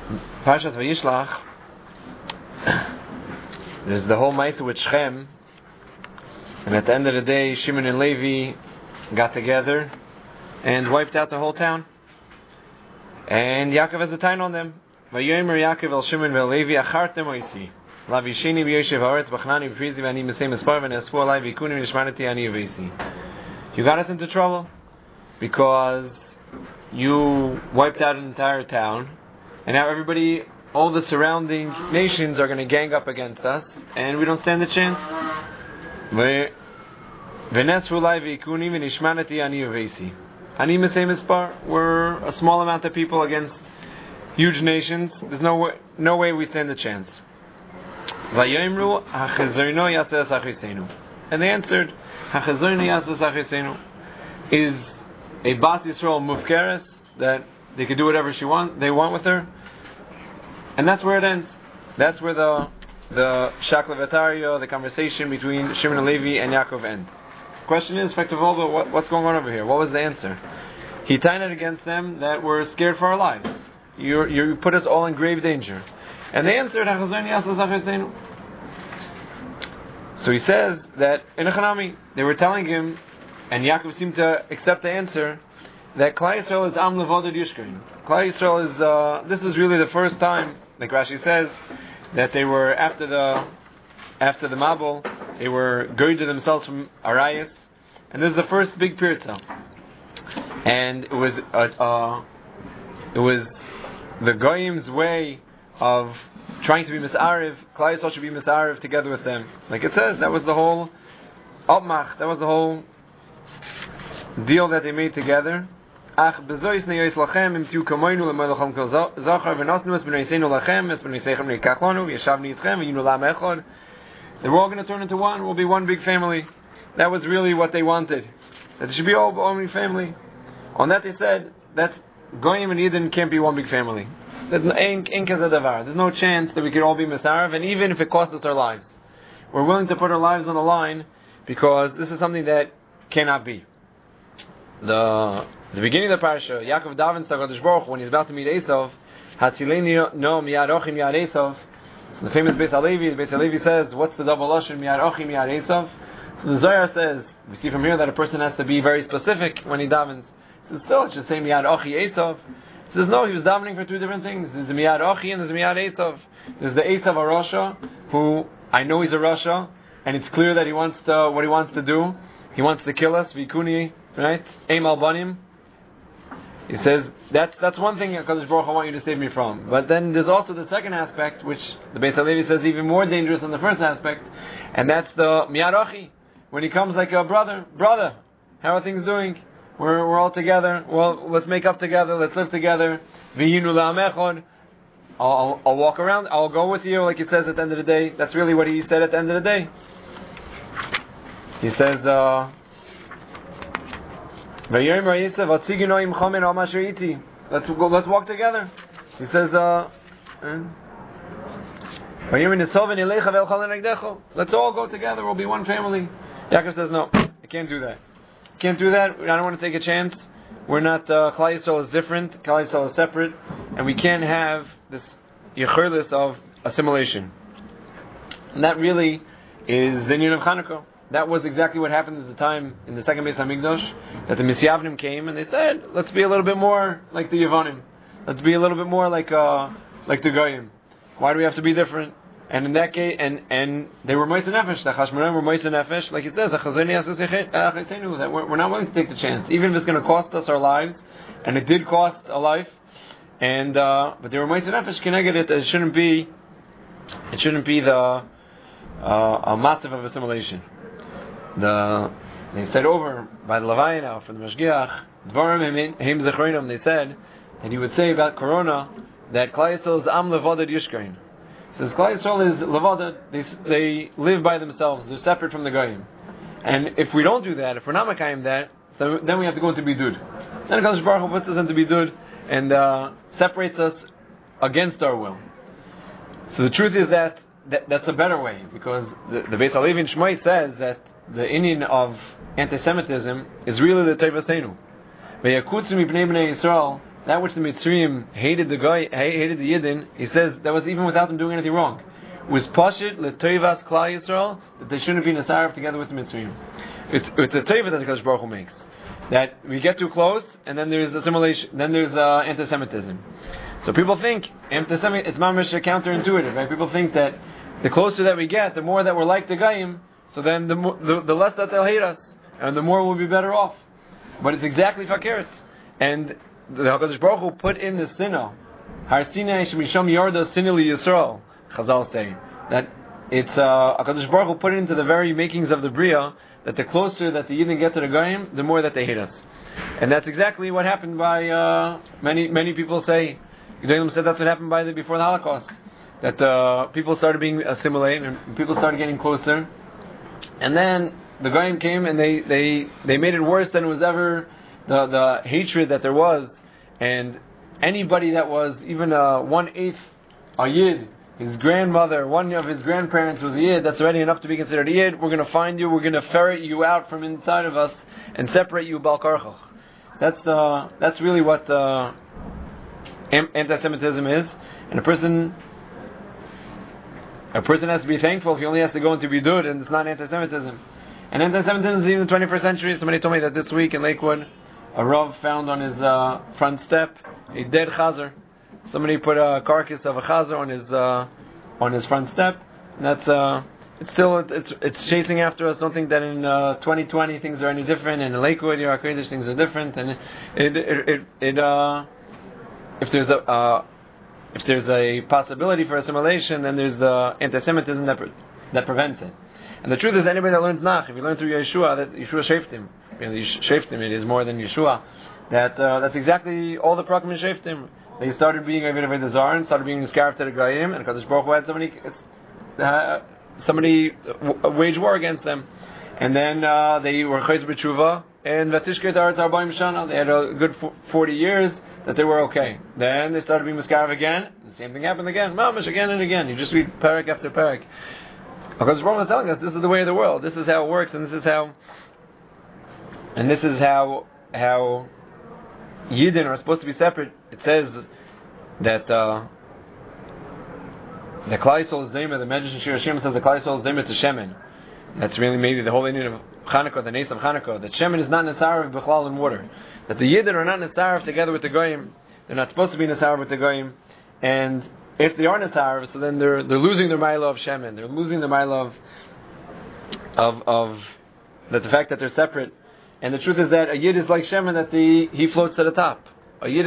Parashat Vayishlach, there's the whole Maisa with Shechem, and at the end of the day, Shimon and Levi got together and wiped out the whole town. And Yaakov has a time on them. Vayomer Yaakov el Shimon vel Levi achartem oisi. Lavisheni b'yoshev haaretz b'chnani b'prizi v'ani mesem espar v'nesfu alai v'ikunim nishmanati ani uvesi. You got us into trouble because you wiped out an entire town, and now everybody, all the surrounding nations are going to gang up against us, and we don't stand a chance. V'nesfu alai v'ikunim nishmanati ani uvesi. Ani mesem espar. We're a small amount of people against huge nations. There's no way we stand a chance. Vayomru hachezorno yaseh sachisenu. And they answered, hachezorno yaseh sachisenu. Is a Bas Yisrael mufkeres, that they could do whatever they want with her, and that's where it ends. That's where the Shaklavatario, the conversation between Shimon and Levi and Yaakov ends. Question is, fact of all, what's going on over here? What was the answer? He tined against them that we're scared for our lives. You put us all in grave danger. And they answered, so he says that in a Chanami, they were telling him, and Yaakov seemed to accept the answer, that Klal Yisrael is Am Levoded Yushkain. Klal Yisrael is, this is really the first time, like Rashi says, that they were, after the Mabul, they were going to themselves from Arayas, and this is the first big Pirza. And it was the Goyim's way of trying to be Mis'ariv. Klal Yisrael should be Mis'ariv together with them. Like it says, that was the whole Opmach, that was the whole deal that they made together. Ach bezois neyos lachem imtiu kamoinu lemelacham kol zachar v'nosnu es b'neisenu lachem es b'neisechem neikachlonu v'yashavni itchem v'yinu lam echad. They were all going to turn into one. We'll be one big family. That was really what they wanted. That it should be all one big family. On that they said that Goyim and Eden can't be one big family. There's no chance that we could all be Mesarav, and even if it costs us our lives, we're willing to put our lives on the line because this is something that cannot be. The beginning of the parasha, Yaakov davens to HaKadosh Baruch Hu when he's about to meet Esav, Hatzileni no miyad ochim miyad Esav. So the famous Beis HaLevi, says, what's the double lashon miyad ochim miyad Esav? So the Zohar says, we see from here that a person has to be very specific when he davens. So still, it should say miyad ochi Esav. He says no, he was davening for two different things. There's the miyad ochi and there's the miyad Esav. There's the Esav HaRasha, who I know he's a Rasha, and it's clear that he wants to, what he wants to do. He wants to kill us, vikuni, right? Eim al banim. He says, that's one thing HaKadosh Baruch Hu, I want you to save me from. But then there's also the second aspect, which the Beis HaLevi says is even more dangerous than the first aspect, and that's the miyad ochi. When he comes like a brother, how are things doing? We're all together. Well, let's make up together. Let's live together. V'yinu la'am echad. I'll walk around. I'll go with you, like it says at the end of the day. That's really what he said at the end of the day. He says, let's walk together. He says, let's all go together. We'll be one family. Yaakov says, no, I can't do that. Can't do that. I don't want to take a chance. We're not, Klal Yisrael is different. Klal Yisrael is separate. And we can't have this yichurlis of assimilation. And that really is the union of Chanukah. That was exactly what happened at the time in the second Beis HaMikdash, that the Misyavnim came and they said, let's be a little bit more like the Yevonim. Let's be a little bit more like the Goyim. Why do we have to be different? And in that case, and they were Moisei Nefesh. The Chashmonaim were Moisei Nefesh, like it says, that we're not willing to take the chance, even if it's going to cost us our lives, and it did cost a life. And but they were Moisei Nefesh. Keneged it, it shouldn't be the a massive of assimilation. They said over by the Levaya now from the Mashgiach, Dvarim Heim Zechronim. They said that he would say about Corona that Klal Yisrael is Am Levoded Yushkain. Since Klal Yisrael is Levoded, they live by themselves. They're separate from the Goyim. And if we don't do that, if we're not Makayim that, then we have to go into Bidud. Then HaKadosh Baruch Hu puts us into Bidud and separates us against our will. So the truth is that's a better way, because the Beis HaLevi in Shmai says that the Indian of anti-Semitism is really the Tevasenu. V'yakutzu mipnei bnei Yisrael that which the Mitzrayim hated the Yidden, he says that was even without them doing anything wrong. It was Pashit L'Toivas Klal Yisrael, that they shouldn't be Nasarav together with the Mitzrayim. It's a Teva that the Kadosh Baruch Hu makes. That we get too close, and then there's assimilation, then there's anti-Semitism. So people think, it's mamish counterintuitive, right? People think that the closer that we get, the more that we're like the Goyim, so then the less that they'll hate us, and the more we'll be better off. But it's exactly fakert. And the HaKadosh Baruch Hu put in the sinah, Har Sinai Shemisham Yorda Sinili Yisrael, Chazal say, that it's HaKadosh Baruch Hu put it into the very makings of the Bria, that the closer that the Yidden get to the Goyim, the more that they hate us. And that's exactly what happened by, many people say, Gedolim said that's what happened before the Holocaust. That people started being assimilated, and people started getting closer. And then the Goyim came and they made it worse than it was ever, the hatred that there was. And anybody that was even 1/8 a Yid, his grandmother, one of his grandparents was a Yid, that's already enough to be considered a Yid. We're going to find you, we're going to ferret you out from inside of us and separate you Bal Karchach. That's really what anti-Semitism is. And a person has to be thankful if he only has to go into Bidud and it's not anti-Semitism. And anti-Semitism is even in the 21st century. Somebody told me that this week in Lakewood, a Rav found on his front step a dead chazer. Somebody put a carcass of a chazer on his front step. And that's it's chasing after us. Don't think that in 2020 things are any different. And in Lakewood, York Kodesh, things are different. And if there's a possibility for assimilation, then there's the anti-Semitism that prevents it. And the truth is, anybody that learns Nach, if you learn through Yeshua, that Yeshua Sheftim, it is more than Yeshua, that's exactly all the Prakim Sheftim. They started being Avodah Zarah and started being scarf to the Goyim, and Kadosh Baruch Hu had somebody wage war against them. And then they were Chayz B'tshuva, and Vatishket Aretz Arba'im Shana, they had a good 40 years that they were okay. Then they started being Miskarv again, the same thing happened again, Mamash, again and again. You just read parak after parak. Because Rome is telling us this is the way of the world, this is how it works, and this is how Yidden are supposed to be separate. It says that the Klal Yisrael is Zayma, the Medrash in Shir Hashem says the Klal Yisrael is Zayma to Shemen. That's really maybe the whole Indian of Chanukah, the Nes of Chanukah, that Shemen is not Nesarav B'chlal in water. That the Yidden are not Nesarav together with the Goyim. They're not supposed to be Nesarav with the Goyim. And if they are Nesarav, so then they're losing their Mila of Shemen. They're losing the Mila of the fact that they're separate. And the truth is that a Yid is like Shemen, that he floats to the top. A Yid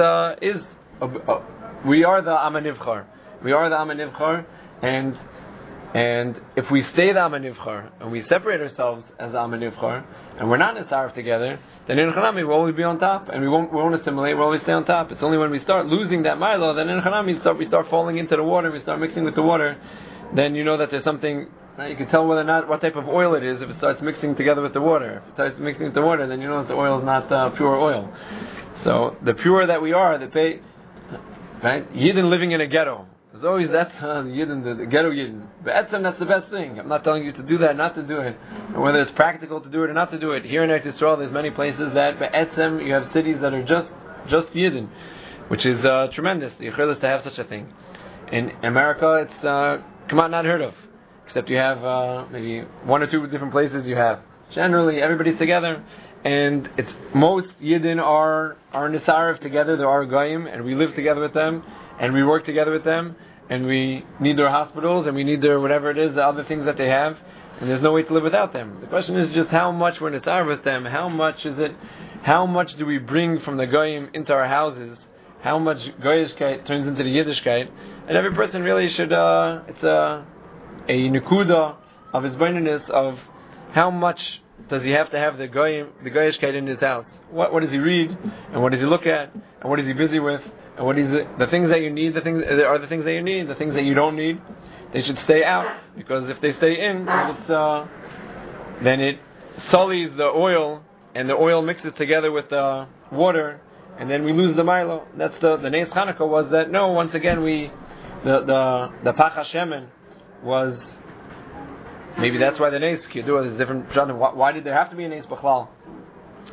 we are the Am HaNivchar. We are the Am HaNivchar, and if we stay the Am HaNivchar, and we separate ourselves as the Am HaNivchar, and we're not Nesarav together, then in Chanami we'll always be on top, and we won't assimilate, we'll always stay on top. It's only when we start losing that Milo, then in Chanami we start falling into the water, we start mixing with the water, then you know that there's something, you can tell whether or not, what type of oil it is if it starts mixing together with the water. If it starts mixing with the water, then you know that the oil is not pure oil. So the pure that we are, right? Yidden living in a ghetto. There's always that the Yidden, the ghetto Yidden. But Etzem, that's the best thing. I'm not telling you to do that, not to do it. And whether it's practical to do it or not to do it. Here in Eretz Yisrael, there's many places that, but Etzem, you have cities that are just Yidden, which is tremendous. The Yichur is to have such a thing. In America, it's not heard of. Except you have maybe one or two different places you have. Generally, everybody's together. And it's most Yidden are Nesarav together, there are Goyim, and we live together with them, and we work together with them, and we need their hospitals, and we need their whatever it is, the other things that they have, and there's no way to live without them. The question is just how much we're Nesarav with them, how much do we bring from the Goyim into our houses, how much Goyishkeit turns into the Yiddishkeit, and every person really should, it's a nekuda of his bindiness of how much does he have to have the Goyishkeit in his house? What does he read, and what does he look at, and what is he busy with, and what is the things that you need? The things that you need. The things that you don't need, they should stay out, because if they stay in, then it sullies the oil, and the oil mixes together with the water, and then we lose the Milo. That's the Nes Chanukah was that no. Once again, the Pach HaShemen was. Maybe that's why the Nes Kidduah is different. Why did there have to be a Nes B'chlal?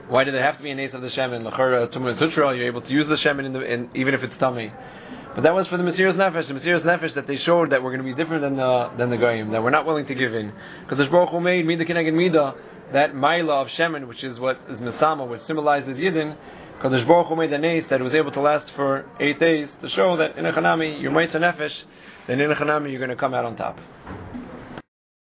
Why did it have to be an ace of the shemen? L'chora tumah sutra, you're able to use the shemen even if it's tummy. But that was for the Mesiras Nefesh. The Mesiras Nefesh that they showed that we're going to be different than the Goyim, that we're not willing to give in. Because the Baruch Hu made Mida Kineged Mida, that Maila of Shemen, which is what is Mesama, which symbolizes Yidden. Because the Baruch Hu made an ace that was able to last for 8 days to show that in a Chanami, you're Meitzah Nefesh, then in a Chanami you're going to come out on top.